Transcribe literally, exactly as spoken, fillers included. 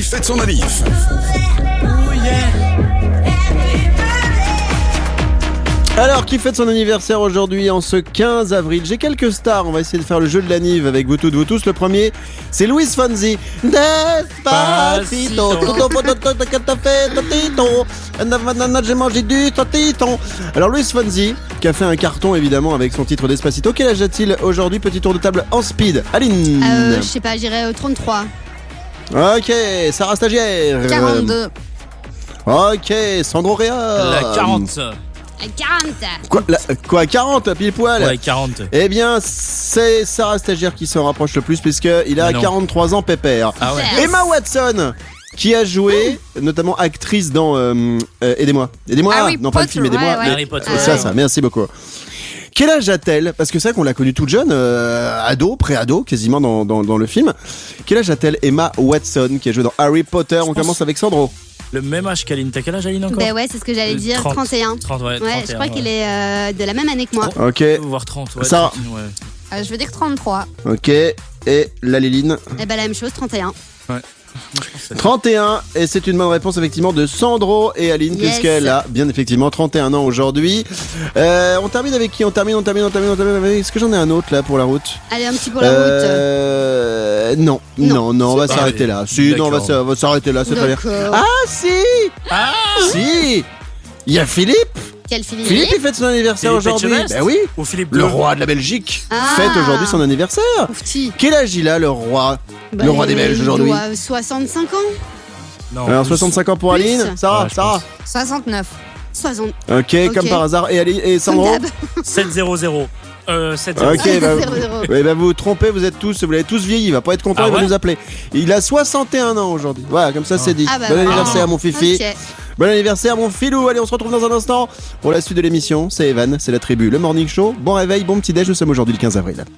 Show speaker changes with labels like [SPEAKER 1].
[SPEAKER 1] fête son anniv.
[SPEAKER 2] Alors, qui fête son anniversaire aujourd'hui en ce quinze avril? J'ai quelques stars, on va essayer de faire le jeu de l'anniv avec vous toutes, vous tous. Le premier, c'est Luis Fonsi. Despacito, toto, toto, toto, totito, j'ai mangé du totito. Alors, Luis Fonsi, qui a fait un carton évidemment avec son titre Despacito. Quel âge a-t-il aujourd'hui? Petit tour de table en speed. Aline.
[SPEAKER 3] Euh, je sais pas, j'irais au trente-trois.
[SPEAKER 2] Ok, Sarah Stagiaire.
[SPEAKER 3] quarante-deux.
[SPEAKER 2] Ok, Sandro Réa.
[SPEAKER 4] La quarante.
[SPEAKER 3] quarante.
[SPEAKER 2] Quoi, la, quoi, quarante, pile poil?
[SPEAKER 4] Ouais, quarante.
[SPEAKER 2] Eh bien, c'est Sarah Stagiaire qui s'en rapproche le plus, puisqu'il a quarante-trois ans, pépère.
[SPEAKER 4] Ah ouais.
[SPEAKER 3] Yes.
[SPEAKER 2] Emma Watson, qui a joué, notamment actrice dans euh, euh, Aidez-moi. Aidez-moi
[SPEAKER 3] Harry
[SPEAKER 2] Non, pas le
[SPEAKER 3] Potter,
[SPEAKER 2] film, Aidez-moi.
[SPEAKER 3] ouais, ouais.
[SPEAKER 2] mais-
[SPEAKER 4] Harry Potter.
[SPEAKER 2] C'est ça,
[SPEAKER 3] Ouais.
[SPEAKER 2] ça, merci beaucoup. Quel âge a-t-elle? Parce que c'est vrai qu'on l'a connue toute jeune, euh, ado, pré-ado, quasiment dans, dans, dans le film. Quel âge a-t-elle Emma Watson, qui a joué dans Harry Potter? On
[SPEAKER 4] pense-
[SPEAKER 2] commence avec Sandro.
[SPEAKER 4] Le même âge qu'Aline. T'as quel âge, Aline, encore?
[SPEAKER 3] Ben ouais, c'est ce que j'allais
[SPEAKER 4] Euh,
[SPEAKER 3] dire,
[SPEAKER 4] trente.
[SPEAKER 3] trente et un.
[SPEAKER 4] trente, ouais.
[SPEAKER 3] Ouais,
[SPEAKER 4] trente et
[SPEAKER 3] je
[SPEAKER 4] un,
[SPEAKER 3] crois
[SPEAKER 4] ouais.
[SPEAKER 3] qu'il est euh, de la même année que moi.
[SPEAKER 2] Ok,
[SPEAKER 4] Voire trente, ouais.
[SPEAKER 2] Sarah.
[SPEAKER 4] trente, ouais.
[SPEAKER 3] Euh, je veux dire trente-trois.
[SPEAKER 2] ok. Et la Léline?
[SPEAKER 3] Et ben la même chose, trente et un.
[SPEAKER 2] trente et un, et c'est une bonne réponse effectivement de Sandro et Aline,
[SPEAKER 3] Yes.
[SPEAKER 2] puisqu'elle a bien effectivement trente et un ans aujourd'hui. Euh, on termine avec qui? On termine, on termine, on termine, on termine avec... Est-ce que j'en ai un autre là pour la route?
[SPEAKER 3] Allez, un petit pour la route.
[SPEAKER 2] euh... Non, non, non,
[SPEAKER 3] Non.
[SPEAKER 2] on va
[SPEAKER 4] C'est
[SPEAKER 2] s'arrêter
[SPEAKER 4] pas-
[SPEAKER 2] là. Si, non, on va,
[SPEAKER 4] D'accord.
[SPEAKER 2] s- on va s'arrêter là, c'est très bien.
[SPEAKER 3] D'accord.
[SPEAKER 2] Ah, si
[SPEAKER 4] Ah
[SPEAKER 2] Si Il y a Philippe
[SPEAKER 3] Quel Philippe?
[SPEAKER 2] Philippe, il fête son anniversaire
[SPEAKER 4] Philippe
[SPEAKER 2] aujourd'hui.
[SPEAKER 4] Etchebest
[SPEAKER 2] Ben oui,
[SPEAKER 4] Ou Philippe
[SPEAKER 2] le
[SPEAKER 4] Bleu.
[SPEAKER 2] roi de la Belgique
[SPEAKER 3] Ah.
[SPEAKER 2] fête aujourd'hui son anniversaire.
[SPEAKER 3] Oufti.
[SPEAKER 2] Quel âge il a, le roi?
[SPEAKER 3] Bah,
[SPEAKER 2] Le roi des
[SPEAKER 3] il
[SPEAKER 2] Belges aujourd'hui.
[SPEAKER 3] doit soixante-cinq ans.
[SPEAKER 4] Non,
[SPEAKER 2] Alors
[SPEAKER 4] plus.
[SPEAKER 2] soixante-cinq ans pour
[SPEAKER 3] Plus.
[SPEAKER 2] Aline. Sarah,
[SPEAKER 4] Ouais, je
[SPEAKER 2] Sarah.
[SPEAKER 3] soixante-neuf. soixante.
[SPEAKER 2] Ok, comme
[SPEAKER 3] Ok.
[SPEAKER 2] par hasard. Et, Ali- et
[SPEAKER 3] Comme
[SPEAKER 2] Sandro?
[SPEAKER 3] d'hab.
[SPEAKER 4] sept zéro zéro. Euh, sept zéro.
[SPEAKER 2] Ok, bah,
[SPEAKER 3] Zéro, zéro.
[SPEAKER 2] ouais, bah, vous vous trompez, vous êtes tous, vous l'avez tous vieilli, il va pas être content,
[SPEAKER 4] Ah
[SPEAKER 2] il va
[SPEAKER 4] ouais
[SPEAKER 2] nous appeler. Il a soixante et un ans aujourd'hui. Voilà, comme ça c'est dit.
[SPEAKER 3] Ah bah
[SPEAKER 2] bon
[SPEAKER 3] voilà.
[SPEAKER 2] anniversaire mon fifi.
[SPEAKER 3] Ok.
[SPEAKER 2] Bon anniversaire mon filou. Allez, on se retrouve dans un instant pour la suite de l'émission. C'est Evan, c'est la tribu, le morning show. Bon réveil, bon petit déj, nous sommes aujourd'hui le quinze avril.